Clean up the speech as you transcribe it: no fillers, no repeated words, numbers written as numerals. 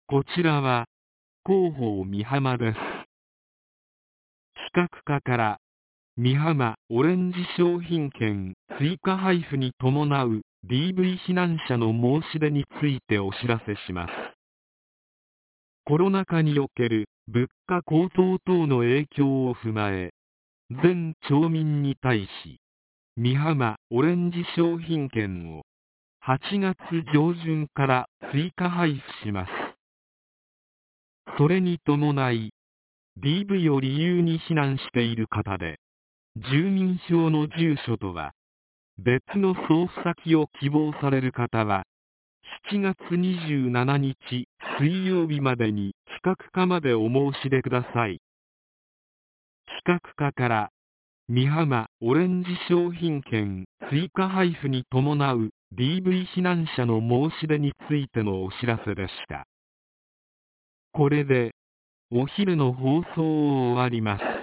こちらは広報美浜です。企画課から美浜オレンジ商品券追加配布に伴う DV 避難者の申し出についてお知らせします。コロナ禍における物価高騰等の影響を踏まえ、全町民に対し美浜オレンジ商品券を8月上旬から追加配布します。それに伴い、DV を理由に避難している方で、住民票の住所とは別の送付先を希望される方は、7月27日水曜日までに企画課までお申し出ください。企画課から美浜オレンジ商品券追加配布に伴う DV 避難者の申し出についてのお知らせでした。これでお昼の放送を終わります。